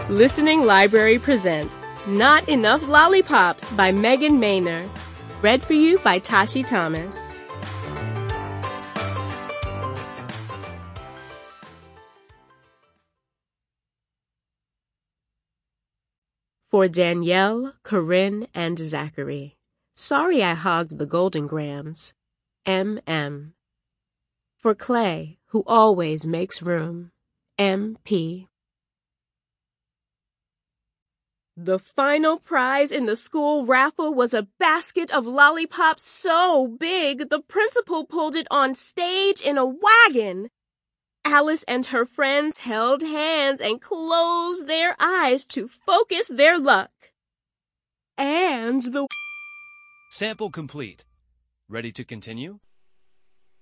Listening Library presents Not Enough Lollipops by Megan Maynor. Read for you by Tashi Thomas. For Danielle, Corinne, and Zachary. Sorry I hogged the Golden Grams. M.M. For Clay, who always makes room. M.P. The final prize in the school raffle was a basket of lollipops so big the principal pulled it on stage in a wagon. Alice and her friends held hands and closed their eyes to focus their luck. And the Sample complete. Ready to continue?